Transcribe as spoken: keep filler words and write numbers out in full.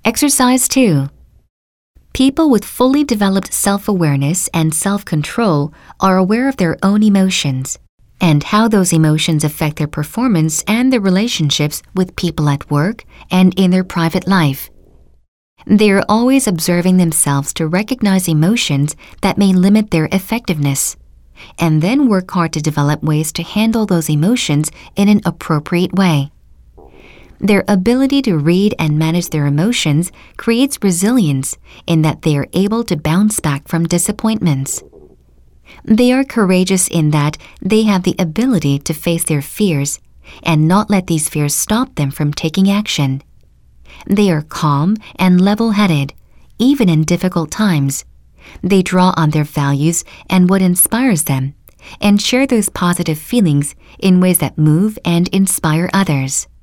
Exercise two. People with fully developed self-awareness and self-control are aware of their own emotions and how those emotions affect their performance and their relationships with people at work and in their private life. They are always observing themselves to recognize emotions that may limit their effectiveness, and then work hard to develop ways to handle those emotions in an appropriate way. Their ability to read and manage their emotions creates resilience in that they are able to bounce back from disappointments. They are courageous in that they have the ability to face their fears and not let these fears stop them from taking action. They are calm and level-headed, even in difficult times. They draw on their values and what inspires them, and share those positive feelings in ways that move and inspire others.